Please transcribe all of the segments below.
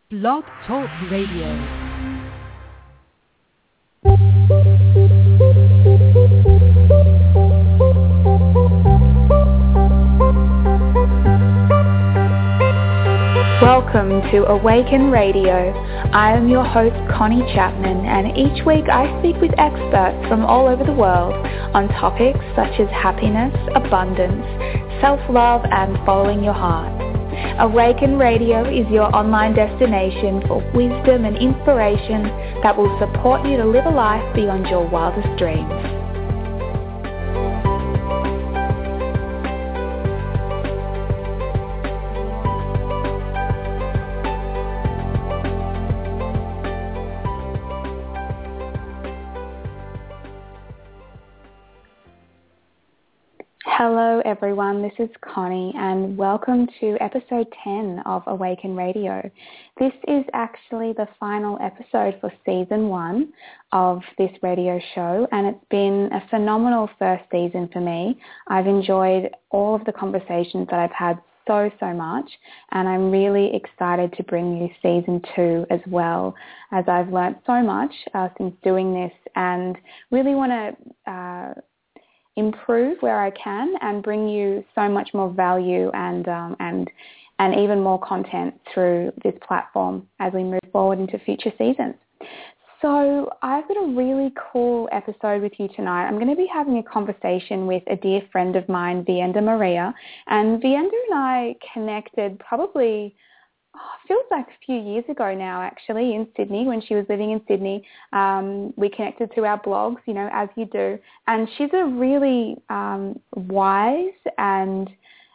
Blog Talk Radio. Welcome to Awaken Radio. I am your host Connie Chapman, and each week I speak with experts from all over the world on topics such as happiness, abundance, self-love and following your heart. Awaken Radio is your online destination for wisdom and inspiration that will support you to live a life beyond your wildest dreams. Hello everyone, this is Connie and welcome to episode 10 of Awaken Radio. This is actually the final episode for season 1 of this radio show, and it's been a phenomenal first season for me. I've enjoyed all of the conversations that I've had so much, and I'm really excited to bring you season 2 as well, as I've learnt so much since doing this and really want to improve where I can and bring you so much more value and even more content through this platform as we move forward into future seasons. So I've got a really cool episode with you tonight. I'm going to be having a conversation with a dear friend of mine, Vienda Maria, and Vienda and I connected probably feels like a few years ago now, actually, in Sydney, when she was living in Sydney. We connected through our blogs, you know, as you do. And she's a really wise and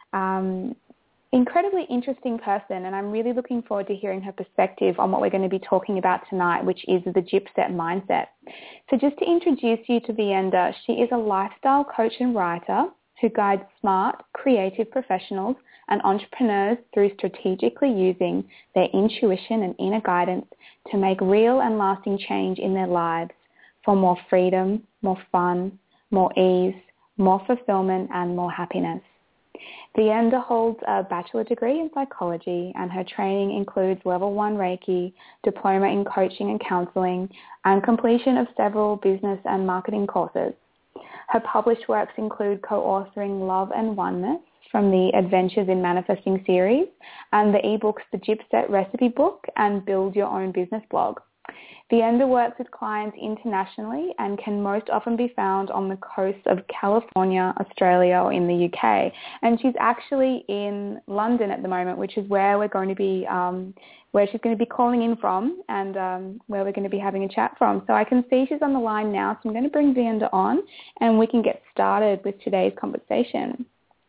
incredibly interesting person, and I'm really looking forward to hearing her perspective on what we're going to be talking about tonight, which is the Gypset mindset. So just to introduce you to Vienda, she is a lifestyle coach and writer who guides smart, creative professionals and entrepreneurs through strategically using their intuition and inner guidance to make real and lasting change in their lives for more freedom, more fun, more ease, more fulfillment and more happiness. Vienda holds a bachelor degree in psychology, and her training includes level 1 Reiki, diploma in coaching and counselling, and completion of several business and marketing courses. Her published works include co-authoring Love and Oneness from the Adventures in Manifesting series and the ebooks The Gypset Recipe Book and Build Your Own Business blog. Vienda works with clients internationally and can most often be found on the coast of California, Australia, or in the UK. And she's actually in London at the moment, which is where we're going to be, where she's going to be calling in from, and where we're going to be having a chat from. So I can see she's on the line now, so I'm going to bring Vienda on, and we can get started with today's conversation.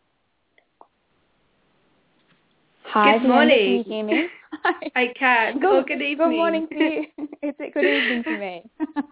Hi, good morning. Vienda, can you hear me? I can. Good evening. Good morning to you. It's a good evening to me.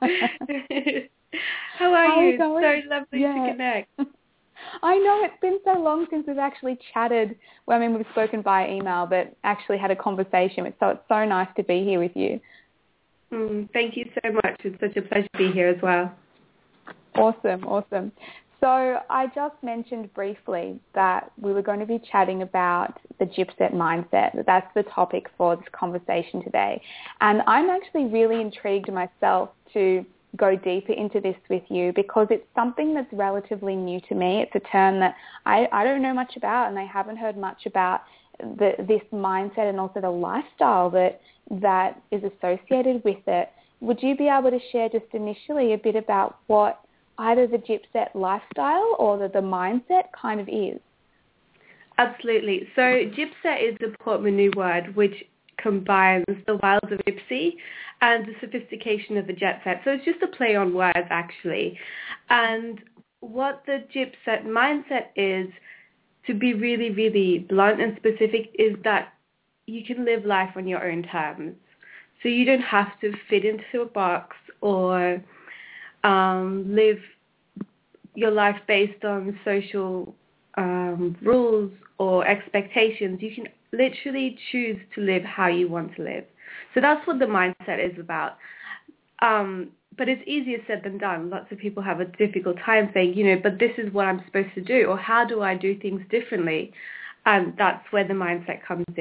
How are you? So lovely to connect. I know, it's been so long since we've actually chatted. Well, I mean, we've spoken via email, but actually had a conversation. So it's so nice to be here with you. Thank you so much. It's such a pleasure to be here as well. Awesome. So I just mentioned briefly that we were going to be chatting about the Gypset mindset. That's the topic for this conversation today. And I'm actually really intrigued myself to go deeper into this with you because it's something that's relatively new to me. It's a term that I don't know much about, and I haven't heard much about this mindset and also the lifestyle that is associated with it. Would you be able to share just initially a bit about what either the Gypset lifestyle or the mindset kind of is? Absolutely. So Gypset is the Portmanteau word which combines the wilds of Gypsy and the sophistication of the jet set. So it's just a play on words, actually. And what the Gypset mindset is, to be really, really blunt and specific, is that you can live life on your own terms. So you don't have to fit into a box or live your life based on social rules or expectations. You can literally choose to live how you want to live. So that's what the mindset is about. But it's easier said than done. Lots of people have a difficult time saying, but this is what I'm supposed to do, or how do I do things differently? And that's where the mindset comes in.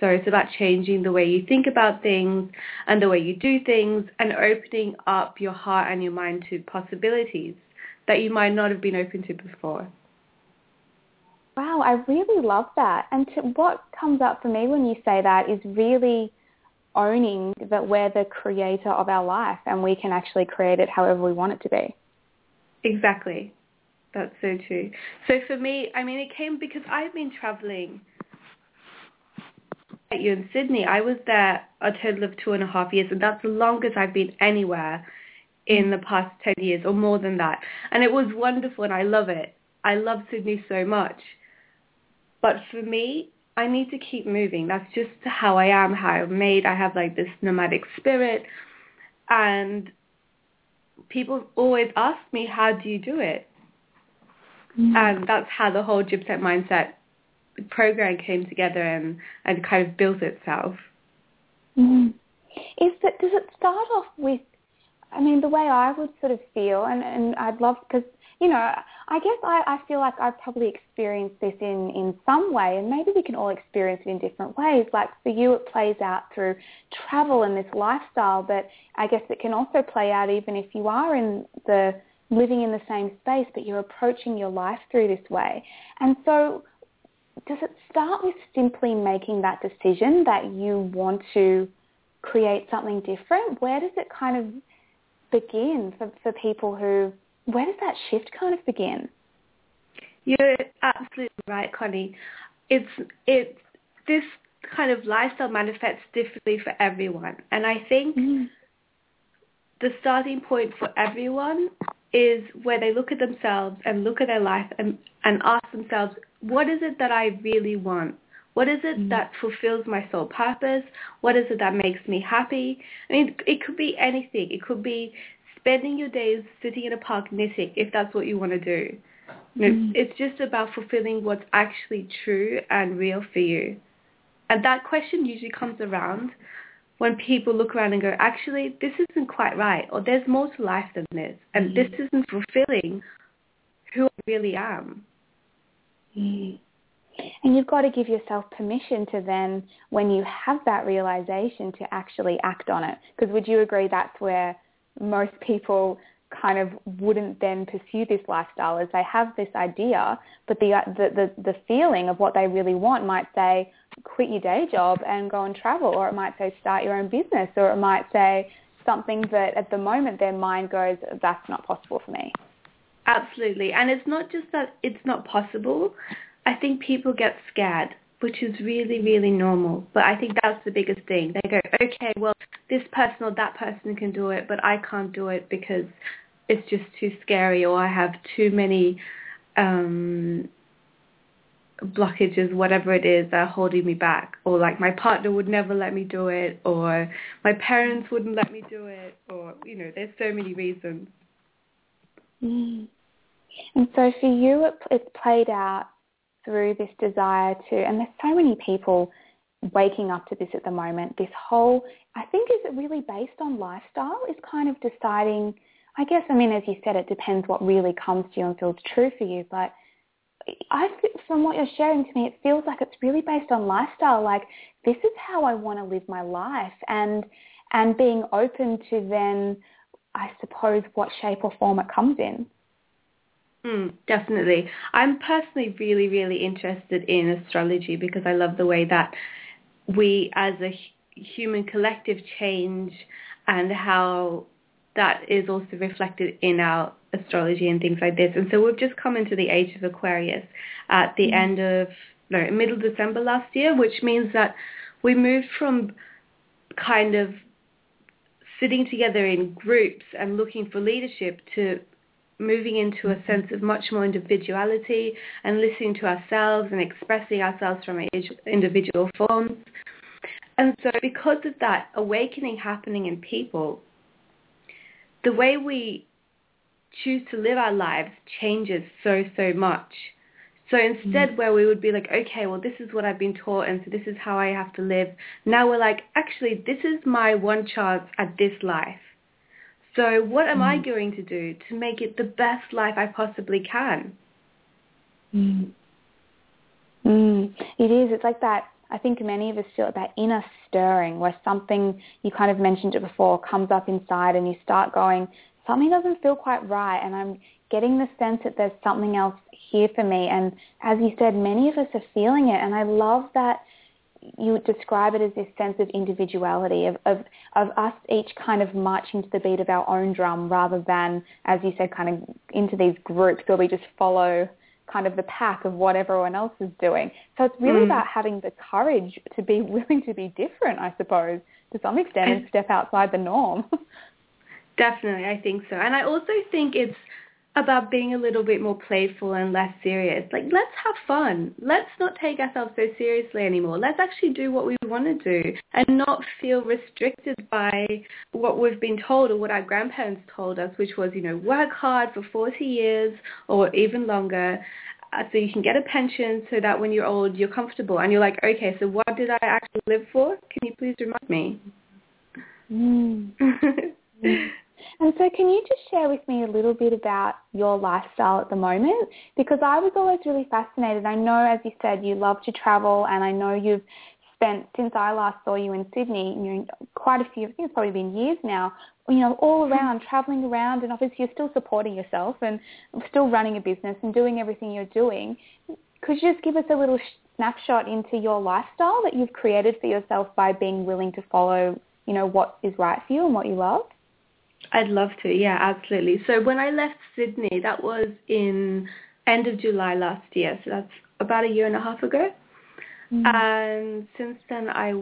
So it's about changing the way you think about things and the way you do things and opening up your heart and your mind to possibilities that you might not have been open to before. Wow, I really love that. And what comes up for me when you say that is really owning that we're the creator of our life and we can actually create it however we want it to be. Exactly. That's so true. So for me, I mean, it came because I've been traveling at you in Sydney. I was there a total of 2.5 years, and that's the longest I've been anywhere in the past 10 years or more than that. And it was wonderful, and I love it. I love Sydney so much. But for me, I need to keep moving. That's just how I am, how I'm made. I have like this nomadic spirit. And people always ask me, how do you do it? And that's how the whole Gypset Mindset program came together and kind of built itself. Does it start off with, I mean, the way I would sort of feel, and I'd love, because, you know, I guess I feel like I've probably experienced this in some way, and maybe we can all experience it in different ways. Like for you, it plays out through travel and this lifestyle, but I guess it can also play out even if you are living in the same space, but you're approaching your life through this way. And so does it start with simply making that decision that you want to create something different? Where does it kind of begin for people where does that shift kind of begin? You're absolutely right, Connie. It's this kind of lifestyle manifests differently for everyone. And I think the starting point for everyone is where they look at themselves and look at their life and ask themselves, what is it that I really want? What is it that fulfills my soul purpose? What is it that makes me happy? I mean, it could be anything. It could be spending your days sitting in a park knitting, if that's what you want to do. It's just about fulfilling what's actually true and real for you. And that question usually comes around when people look around and go, actually, this isn't quite right, or there's more to life than this, and this isn't fulfilling who I really am. And you've got to give yourself permission to then, when you have that realization, to actually act on it. Because would you agree that's where most people kind of wouldn't then pursue this lifestyle, as they have this idea, but the feeling of what they really want might say, quit your day job and go and travel, or it might say start your own business, or it might say something that at the moment their mind goes, that's not possible for me. Absolutely. And it's not just that it's not possible. I think people get scared, which is really, really normal. But I think that's the biggest thing. They go, okay, well, this person or that person can do it, but I can't do it because it's just too scary, or I have too many blockages, whatever it is, that are holding me back. Or like my partner would never let me do it, or my parents wouldn't let me do it, or, you know, there's so many reasons. And so for you, it's played out through this desire to, and there's so many people waking up to this at the moment, this whole, I think, is it really based on lifestyle, is kind of deciding, I guess, I mean, as you said, it depends what really comes to you and feels true for you, but from what you're sharing to me, it feels like it's really based on lifestyle, like this is how I want to live my life, and being open to then, I suppose, what shape or form it comes in. Definitely. I'm personally really, really interested in astrology because I love the way that we as a human collective change, and how that is also reflected in our astrology and things like this. And so we've just come into the age of Aquarius at the middle of December last year, which means that we moved from kind of sitting together in groups and looking for leadership to moving into a sense of much more individuality and listening to ourselves and expressing ourselves from our individual forms. And so because of that awakening happening in people, the way we choose to live our lives changes so, so much. So instead where we would be like, okay, well, this is what I've been taught, and so this is how I have to live. Now we're like, actually, this is my one chance at this life. So what am I going to do to make it the best life I possibly can? It is. It's like that. I think many of us feel that inner stirring where something, you kind of mentioned it before, comes up inside and you start going, something doesn't feel quite right, and I'm getting the sense that there's something else here for me. And as you said, many of us are feeling it, and I love that you would describe it as this sense of individuality, of us each kind of marching to the beat of our own drum rather than, as you said, kind of into these groups where we just follow kind of the pack of what everyone else is doing. So it's really about having the courage to be willing to be different, I suppose, to some extent, and step outside the norm. Definitely, I think so. And I also think it's about being a little bit more playful and less serious. Like, let's have fun. Let's not take ourselves so seriously anymore. Let's actually do what we want to do and not feel restricted by what we've been told or what our grandparents told us, which was, work hard for 40 years or even longer so you can get a pension so that when you're old, you're comfortable. And you're like, okay, so what did I actually live for? Can you please remind me? And so can you just share with me a little bit about your lifestyle at the moment? Because I was always really fascinated. I know, as you said, you love to travel, and I know you've spent, since I last saw you in Sydney, quite a few, I think it's probably been years now, all around, traveling around, and obviously you're still supporting yourself and still running a business and doing everything you're doing. Could you just give us a little snapshot into your lifestyle that you've created for yourself by being willing to follow, what is right for you and what you love? I'd love to, yeah, absolutely. So when I left Sydney, that was in end of July last year, so that's about a year and a half ago. And since then I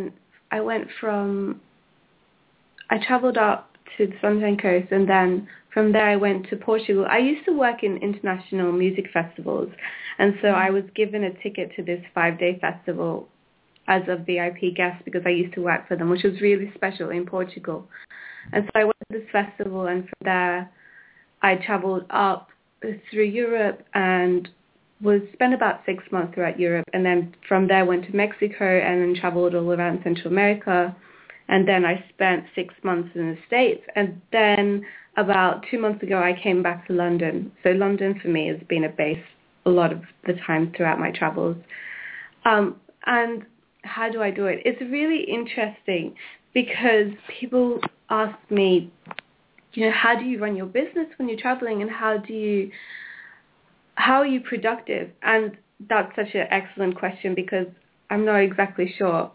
travelled up to the Sunshine Coast, and then from there I went to Portugal. I used to work in international music festivals, and so I was given a ticket to this 5-day festival as a VIP guest because I used to work for them, which was really special in Portugal. And so I went to this festival, and from there I travelled up through Europe and spent about 6 months throughout Europe. And then from there went to Mexico and then travelled all around Central America. And then I spent 6 months in the States. And then about 2 months ago, I came back to London. So London for me has been a base a lot of the time throughout my travels. And how do I do it? It's really interesting because people ask me, how do you run your business when you're traveling, and how are you productive? And that's such an excellent question because I'm not exactly sure.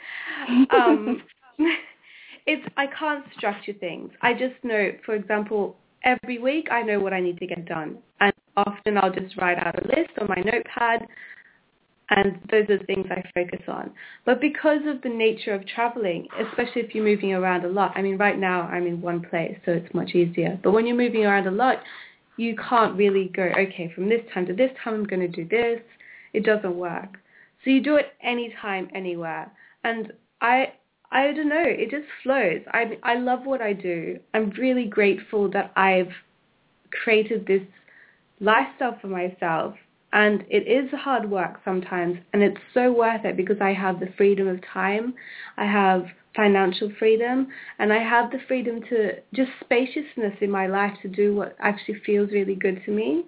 I can't structure things. I just know, for example, every week I know what I need to get done. And often I'll just write out a list on my notepad, and those are the things I focus on. But because of the nature of traveling, especially if you're moving around a lot, I mean, right now I'm in one place, so it's much easier. But when you're moving around a lot, you can't really go, okay, from this time to this time I'm going to do this. It doesn't work. So you do it anytime, anywhere. And I don't know, it just flows. I love what I do. I'm really grateful that I've created this lifestyle for myself. And it is hard work sometimes, and it's so worth it because I have the freedom of time, I have financial freedom, and I have the freedom to just spaciousness in my life to do what actually feels really good to me.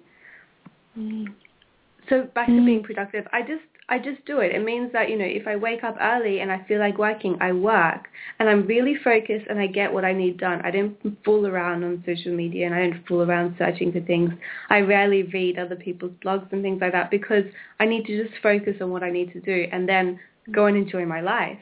So back to being productive, I just do it. It means that, if I wake up early and I feel like working, I work. And I'm really focused and I get what I need done. I don't fool around on social media and I don't fool around searching for things. I rarely read other people's blogs and things like that because I need to just focus on what I need to do and then go and enjoy my life.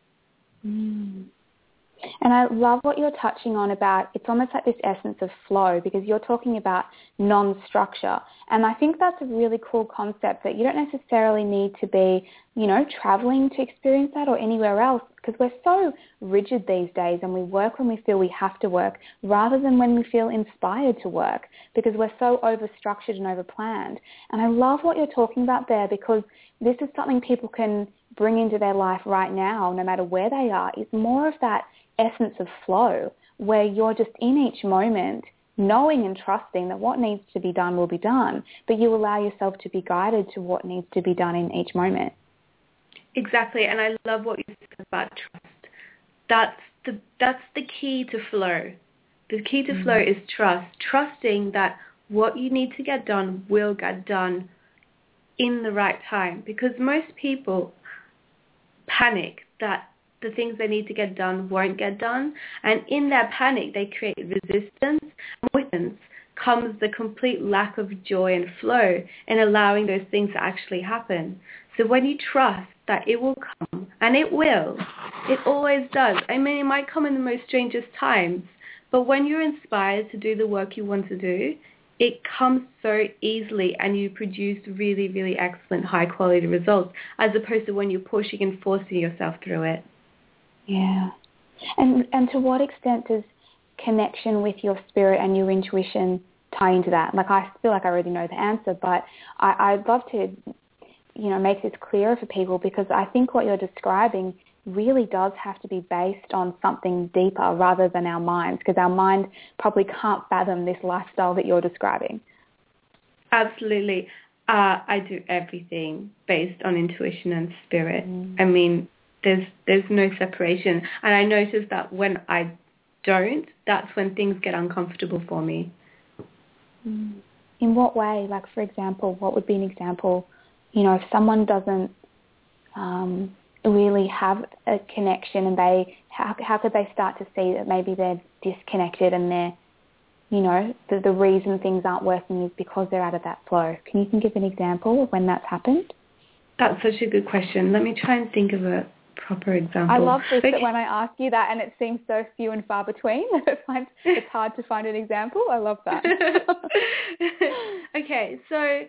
And I love what you're touching on about, it's almost like this essence of flow, because you're talking about non-structure. And I think that's a really cool concept, that you don't necessarily need to be, traveling to experience that or anywhere else, because we're so rigid these days and we work when we feel we have to work rather than when we feel inspired to work, because we're so over-structured and over-planned. And I love what you're talking about there, because this is something people can bring into their life right now, no matter where they are. It's more of that essence of flow where you're just in each moment knowing and trusting that what needs to be done will be done, but you allow yourself to be guided to what needs to be done in each moment. Exactly, and I love what you said about trust. That's the key to flow. The key to flow is trust, trusting that what you need to get done will get done in the right time, because most people panic that the things they need to get done won't get done. And in their panic, they create resistance. And with resistance comes the complete lack of joy and flow in allowing those things to actually happen. So when you trust that it will come, and it will, it always does. I mean, it might come in the most strangest times, but when you're inspired to do the work you want to do, it comes so easily and you produce really, really excellent high quality results as opposed to when you're pushing and forcing yourself through it. Yeah. And to what extent does connection with your spirit and your intuition tie into that? Like, I feel like I already know the answer, but I'd love to, make this clearer for people, because I think what you're describing really does have to be based on something deeper rather than our minds, because our mind probably can't fathom this lifestyle that you're describing. Absolutely. I do everything based on intuition and spirit. I mean, there's no separation. And I notice that when I don't, that's when things get uncomfortable for me. In what way? Like, for example, what would be an example? If someone doesn't really have a connection, and how could they start to see that maybe they're disconnected and they're, the reason things aren't working is because they're out of that flow? Can you give an example of when that's happened? That's such a good question. Let me try and think of a proper example. I love this, that when I ask you that and it seems so few and far between, it's hard to find an example. I love that. Okay, so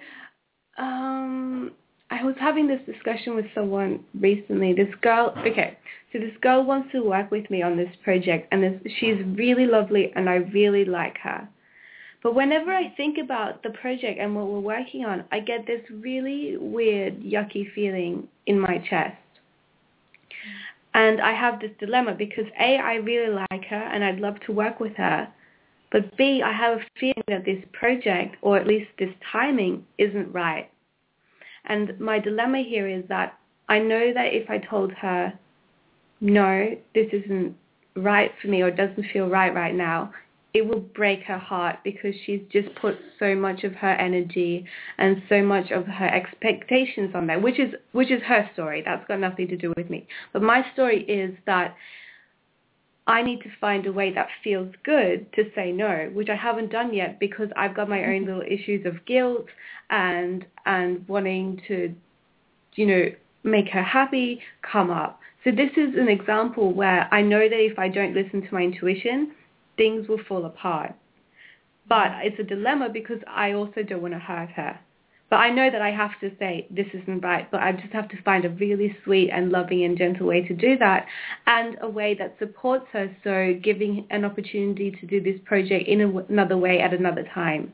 I was having this discussion with someone recently. This girl wants to work with me on this project, and she's really lovely and I really like her. But whenever I think about the project and what we're working on, I get this really weird, yucky feeling in my chest. And I have this dilemma because A, I really like her and I'd love to work with her. But B, I have a feeling that this project, or at least this timing, isn't right. And my dilemma here is that I know that if I told her, no, this isn't right for me or doesn't feel right now, it will break her heart because she's just put so much of her energy and so much of her expectations on there, which is her story. That's got nothing to do with me. But my story is that I need to find a way that feels good to say no, which I haven't done yet because I've got my own little issues of guilt and wanting to, make her happy come up. So this is an example where I know that if I don't listen to my intuition, things will fall apart. But it's a dilemma because I also don't want to hurt her. But I know that I have to say, this isn't right, but I just have to find a really sweet and loving and gentle way to do that, and a way that supports her, so giving an opportunity to do this project in another way at another time.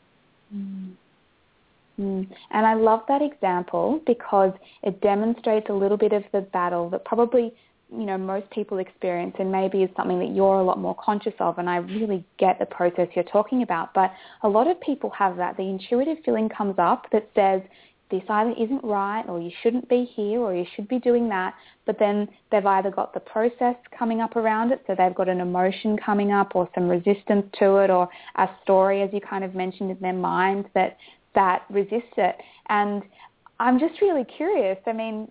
And I love that example because it demonstrates a little bit of the battle that probably most people experience, and maybe is something that you're a lot more conscious of, and I really get the process you're talking about. But a lot of people have that. The intuitive feeling comes up that says this either isn't right, or you shouldn't be here, or you should be doing that. But then they've either got the process coming up around it, so they've got an emotion coming up or some resistance to it, or a story, as you kind of mentioned, in their mind that resists it. And I'm just really curious. I mean,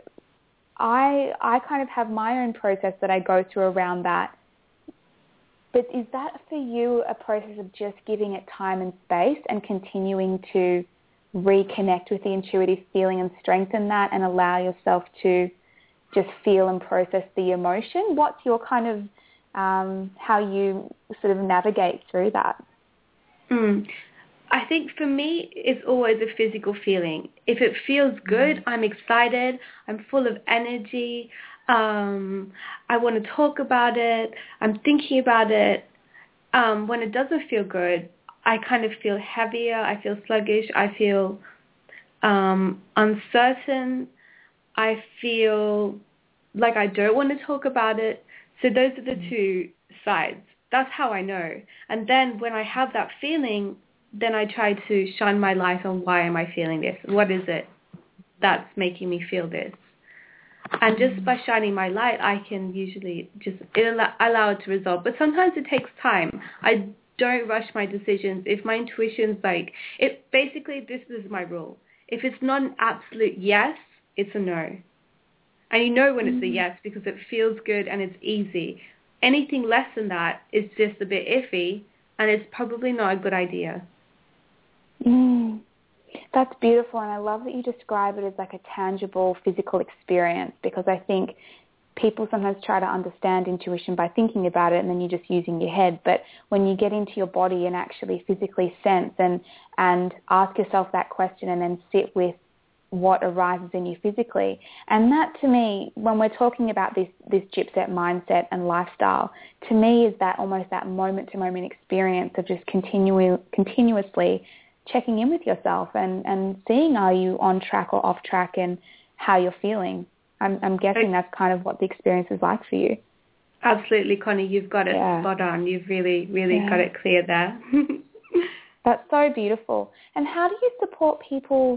I kind of have my own process that I go through around that. But is that for you a process of just giving it time and space and continuing to reconnect with the intuitive feeling and strengthen that and allow yourself to just feel and process the emotion? What's your kind of, how you sort of navigate through that? I think for me, it's always a physical feeling. If it feels good, I'm excited, I'm full of energy, I want to talk about it, I'm thinking about it. When it doesn't feel good, I kind of feel heavier, I feel sluggish, I feel uncertain, I feel like I don't want to talk about it. So those are the two sides. That's how I know. And then when I have that feeling, then I try to shine my light on why am I feeling this? What is it that's making me feel this? And just by shining my light, I can usually allow it to resolve. But sometimes it takes time. I don't rush my decisions. If my intuition's basically this is my rule. If it's not an absolute yes, it's a no. And you know when it's a yes because it feels good and it's easy. Anything less than that is just a bit iffy, and it's probably not a good idea. That's beautiful, and I love that you describe it as like a tangible physical experience, because I think people sometimes try to understand intuition by thinking about it and then you're just using your head. But when you get into your body and actually physically sense and ask yourself that question and then sit with what arises in you physically. And that, to me, when we're talking about this Gypset mindset and lifestyle, to me is that almost that moment-to-moment experience of just continuously checking in with yourself and seeing, are you on track or off track, and how you're feeling. I'm guessing that's kind of what the experience is like for you. Absolutely, Connie. You've got it spot on. You've really, really got it clear there. That's so beautiful. And how do you support people?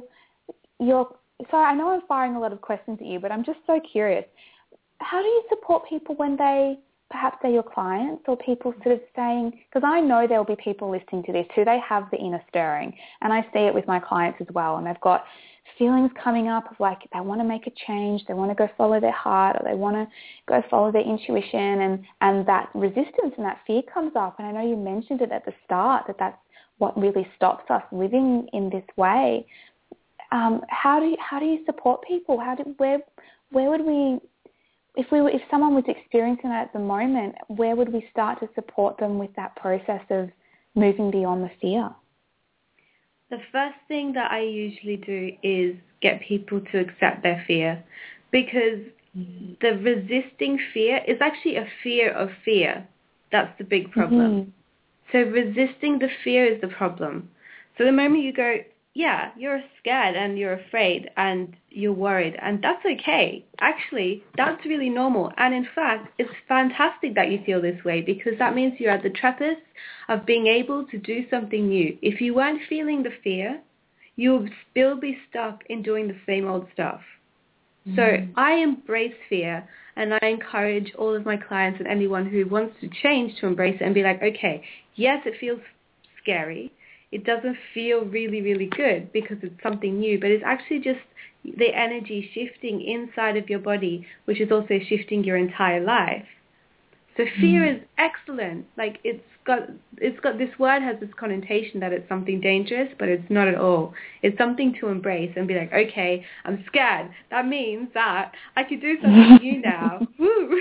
So I know I'm firing a lot of questions at you, but I'm just so curious. How do you support people when perhaps they're your clients, or people sort of saying, because I know there'll be people listening to this who they have the inner stirring, and I see it with my clients as well, and they've got feelings coming up of like they want to make a change, they want to go follow their heart, or they want to go follow their intuition, and that resistance and that fear comes up. And I know you mentioned it at the start, that's what really stops us living in this way. How do you support people? Where would we, if someone was experiencing that at the moment, where would we start to support them with that process of moving beyond the fear? The first thing that I usually do is get people to accept their fear, because the resisting fear is actually a fear of fear. That's the big problem. So resisting the fear is the problem. So the moment you go, yeah, you're scared and you're afraid and you're worried, and that's okay. Actually, that's really normal. And in fact, it's fantastic that you feel this way, because that means you're at the precipice of being able to do something new. If you weren't feeling the fear, you'll still be stuck in doing the same old stuff. So I embrace fear, and I encourage all of my clients and anyone who wants to change to embrace it and be like, okay, yes, it feels scary. It doesn't feel really, really good because it's something new, but it's actually just the energy shifting inside of your body, which is also shifting your entire life. So fear is excellent. Like it's got this word has this connotation that it's something dangerous, but it's not at all. It's something to embrace and be like, okay, I'm scared. That means that I could do something new now. Woo!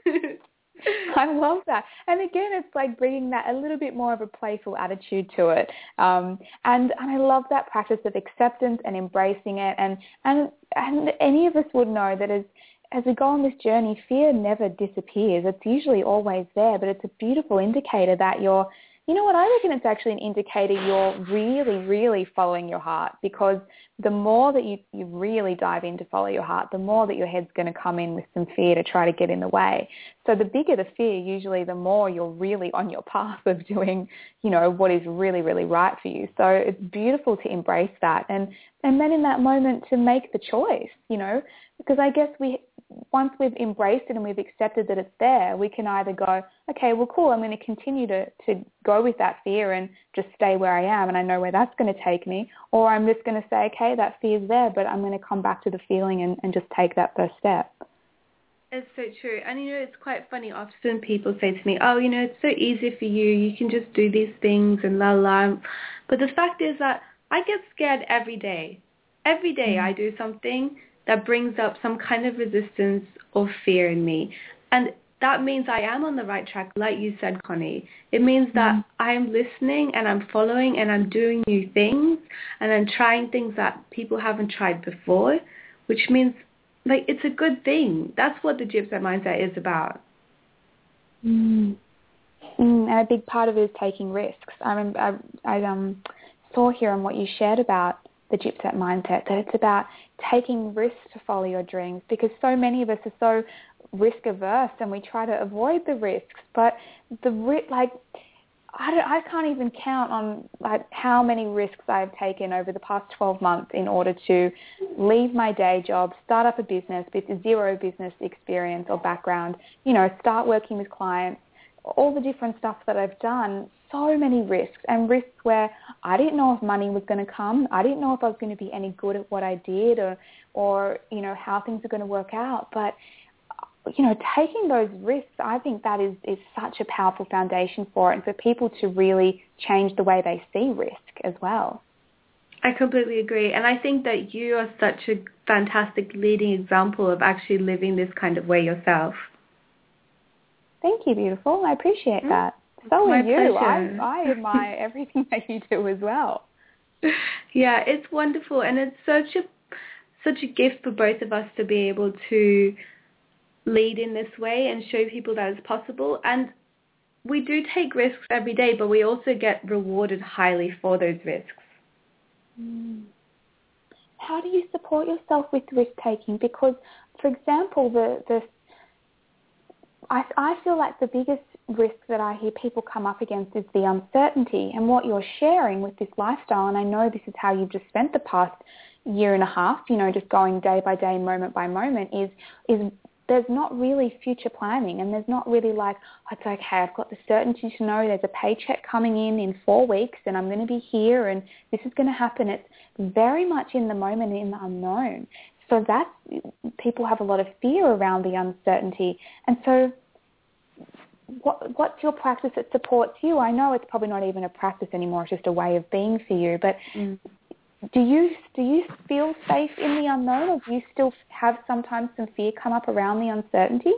I love that. And again, it's like bringing that a little bit more of a playful attitude to it. And I love that practice of acceptance and embracing it. And any of us would know that as we go on this journey, fear never disappears. It's usually always there, but it's a beautiful indicator that you know what, I reckon it's actually an indicator you're really, really following your heart, because the more that you really dive in to follow your heart, the more that your head's going to come in with some fear to try to get in the way. So the bigger the fear, usually the more you're really on your path of doing, what is really, really right for you. So it's beautiful to embrace that. And then in that moment to make the choice, because I guess once we've embraced it and we've accepted that it's there, we can either go, okay, well, cool, I'm going to continue to go with that fear and just stay where I am, and I know where that's going to take me, or I'm just going to say, okay, that fear's there, but I'm going to come back to the feeling and just take that first step. It's so true. And, it's quite funny. Often people say to me, oh, it's so easy for you. You can just do these things and la la. But the fact is that I get scared every day. Every day I do something that brings up some kind of resistance or fear in me. And that means I am on the right track, like you said, Connie. It means that I'm listening and I'm following and I'm doing new things and I'm trying things that people haven't tried before, which means, it's a good thing. That's what the Gypset mindset is about. And a big part of it is taking risks. I saw here on what you shared about the Gypset mindset, that it's about taking risks to follow your dreams, because so many of us are so risk averse and we try to avoid the risks. But I can't even count on how many risks I've taken over the past 12 months in order to leave my day job, start up a business with zero business experience or background, start working with clients, all the different stuff that I've done, so many risks, and risks where I didn't know if money was going to come. I didn't know if I was going to be any good at what I did, or how things are going to work out. But taking those risks, I think that is such a powerful foundation for it, and for people to really change the way they see risk as well. I completely agree. And I think that you are such a fantastic leading example of actually living this kind of way yourself. Thank you, beautiful. I appreciate that. So My are you. pleasure. I admire everything that you do as well. Yeah, it's wonderful. And it's such a gift for both of us to be able to lead in this way and show people that it's possible. And we do take risks every day, but we also get rewarded highly for those risks. How do you support yourself with risk-taking? Because, for example, I feel like the biggest risk that I hear people come up against is the uncertainty, and what you're sharing with this lifestyle, and I know this is how you've just spent the past year and a half, just going day by day, moment by moment, is there's not really future planning, and there's not really like, it's okay, I've got the certainty to know there's a paycheck coming in 4 weeks and I'm going to be here and this is going to happen. It's very much in the moment and in the unknown. So people have a lot of fear around the uncertainty. And so what's your practice that supports you? I know it's probably not even a practice anymore, it's just a way of being for you, but do you feel safe in the unknown, or do you still have sometimes some fear come up around the uncertainty?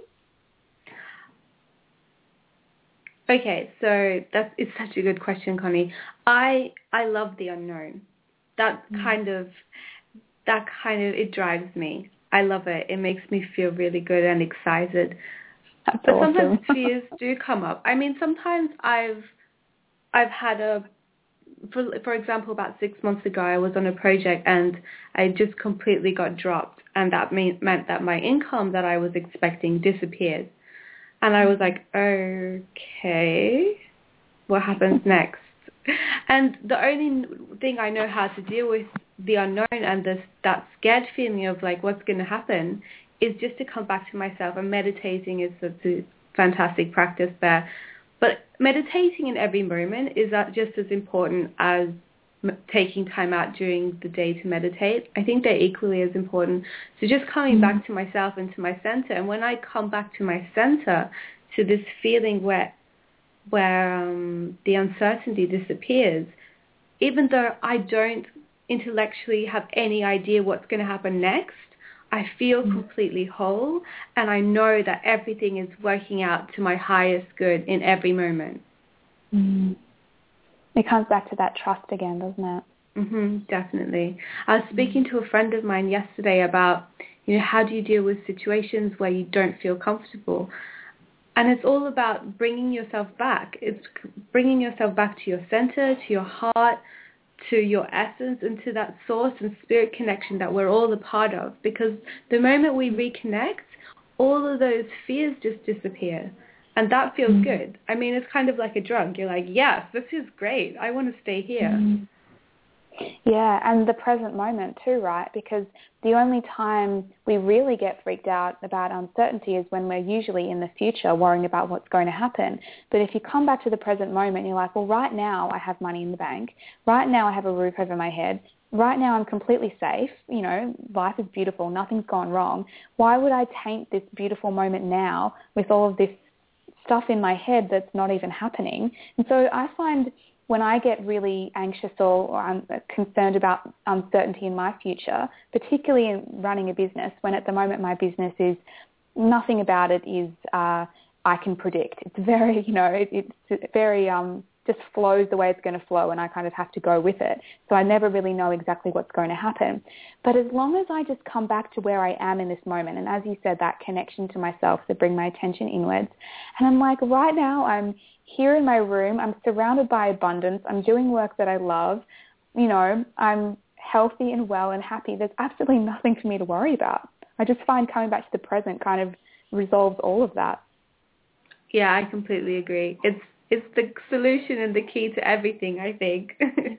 Okay, so it's such a good question, Connie. I love the unknown. That kind of it drives me. I love it. It makes me feel really good and excited. That's but awesome. Sometimes fears do come up. I mean, sometimes I've had for example, about 6 months ago, I was on a project and I just completely got dropped, and that meant that my income that I was expecting disappeared. And I was like, okay, what happens next? And the only thing I know how to deal with the unknown and that scared feeling of like what's going to happen is just to come back to myself, and meditating is a fantastic practice there. But meditating in every moment is just as important as taking time out during the day to meditate. I think they're equally as important. So just coming back to myself and to my center. And when I come back to my center, to this feeling where the uncertainty disappears, even though I don't intellectually have any idea what's going to happen next, I feel completely whole, and I know that everything is working out to my highest good in every moment. It comes back to that trust again, doesn't it? Definitely. I was speaking to a friend of mine yesterday about, how do you deal with situations where you don't feel comfortable? And it's all about bringing yourself back. It's bringing yourself back to your center, to your heart, to your essence, and to that source and spirit connection that we're all a part of. Because the moment we reconnect, all of those fears just disappear. And that feels good. I mean, it's kind of like a drug. You're like, yes, this is great. I want to stay here. Yeah, and the present moment too, right? Because the only time we really get freaked out about uncertainty is when we're usually in the future worrying about what's going to happen. But if you come back to the present moment, you're like, well, right now I have money in the bank. Right now I have a roof over my head. Right now I'm completely safe. Life is beautiful. Nothing's gone wrong. Why would I taint this beautiful moment now with all of this stuff in my head that's not even happening? And so I find when I get really anxious or I'm concerned about uncertainty in my future, particularly in running a business, when at the moment my business is, nothing about it is I can predict. It's very, it's very just flows the way it's going to flow, and I kind of have to go with it. So I never really know exactly what's going to happen. But as long as I just come back to where I am in this moment, and as you said, that connection to myself to bring my attention inwards, and I'm like, right now I'm here in my room, I'm surrounded by abundance, I'm doing work that I love, I'm healthy and well and happy. There's absolutely nothing for me to worry about. I just find coming back to the present kind of resolves all of that. Yeah, I completely agree. It's the solution and the key to everything, I think.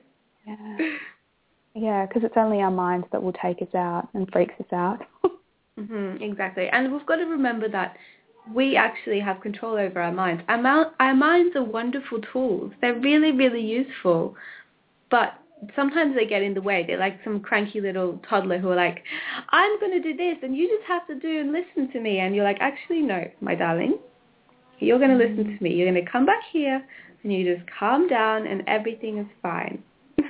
Yeah, because it's only our mind that will take us out and freaks us out. Exactly. And we've got to remember that we actually have control over our minds. Our minds are wonderful tools. They're really, really useful. But sometimes they get in the way. They're like some cranky little toddler who are like, I'm going to do this and you just have to do and listen to me. And you're like, actually, no, my darling. You're going to listen to me. You're going to come back here and you just calm down and everything is fine.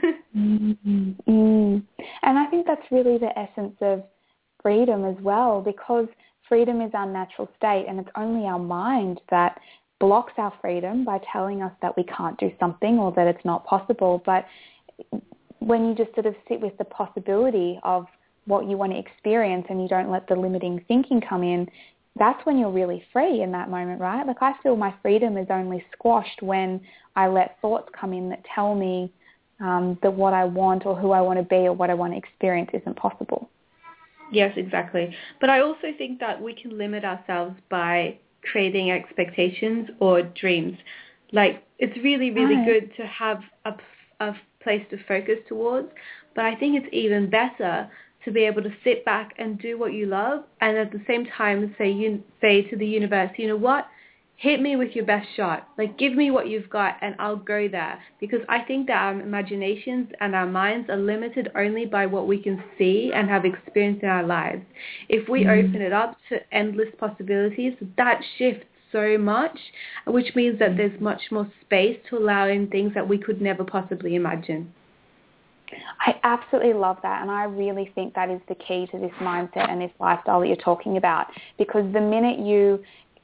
And I think that's really the essence of freedom as well, because freedom is our natural state, and it's only our mind that blocks our freedom by telling us that we can't do something or that it's not possible. But when you just sort of sit with the possibility of what you want to experience and you don't let the limiting thinking come in, that's when you're really free in that moment, right? Like, I feel my freedom is only squashed when I let thoughts come in that tell me that what I want or who I want to be or what I want to experience isn't possible. Yes, exactly. But I also think that we can limit ourselves by creating expectations or dreams. Like, it's really, really good to have a place to focus towards, but I think it's even better to be able to sit back and do what you love, and at the same time say to the universe, you know what? Hit me with your best shot. Like, give me what you've got and I'll go there. Because I think that our imaginations and our minds are limited only by what we can see and have experienced in our lives. If we open it up to endless possibilities, that shifts so much, which means that there's much more space to allow in things that we could never possibly imagine. I absolutely love that, and I really think that is the key to this mindset and this lifestyle that you're talking about, because the minute you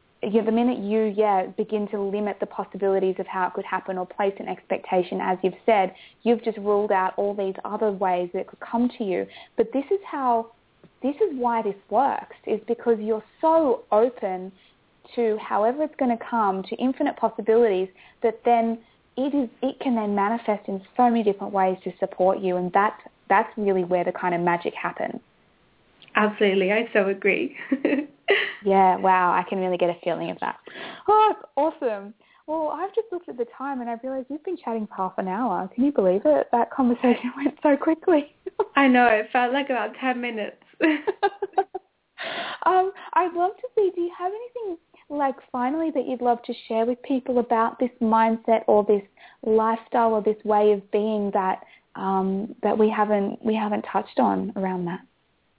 begin to limit the possibilities of how it could happen or place an expectation, as you've said, you've just ruled out all these other ways that it could come to you. But this is why this works, is because you're so open to however it's going to come, to infinite possibilities, that then it can then manifest in so many different ways to support you, and that's really where the kind of magic happens. Absolutely, I so agree. Yeah, wow, I can really get a feeling of that. Oh, that's awesome. Well, I've just looked at the time and I've realised we've been chatting for half an hour. Can you believe it? That conversation went so quickly. I know, it felt like about 10 minutes. I'd love to see, do you have anything, like, finally that you'd love to share with people about this mindset or this lifestyle or this way of being that that we haven't touched on around that?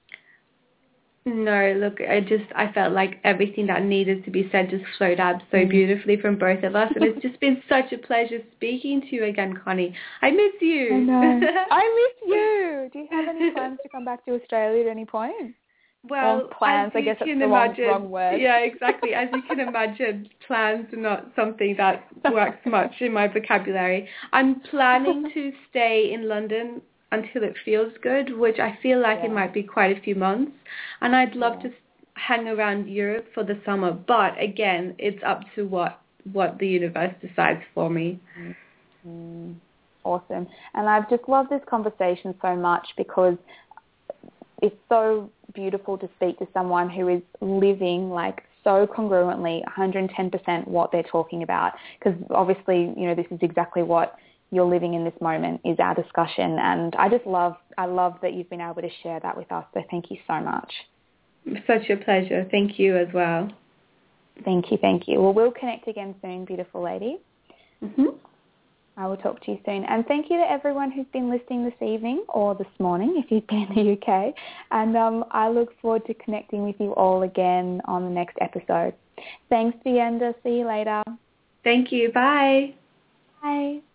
No, look, I felt like everything that needed to be said just flowed out so beautifully from both of us. And it's just been such a pleasure speaking to you again, Connie. I miss you. I know. I miss you. Do you have any plans to come back to Australia at any point? Well, plans, I guess that's the wrong word. Yeah, exactly. As you can imagine, plans are not something that works much in my vocabulary. I'm planning to stay in London until it feels good, which I feel like it might be quite a few months. And I'd love to hang around Europe for the summer. But again, it's up to what the universe decides for me. Awesome. And I've just loved this conversation so much, because it's so beautiful to speak to someone who is living like so congruently 110% what they're talking about, because obviously, you know, this is exactly what you're living in this moment, is our discussion. And I love that you've been able to share that with us. So thank you so much. Such a pleasure. Thank you as well. Thank you. Well, we'll connect again soon, beautiful lady. Mm-hmm. I will talk to you soon. And thank you to everyone who's been listening this evening or this morning if you've been in the UK. And I look forward to connecting with you all again on the next episode. Thanks, Vienda. See you later. Thank you. Bye. Bye.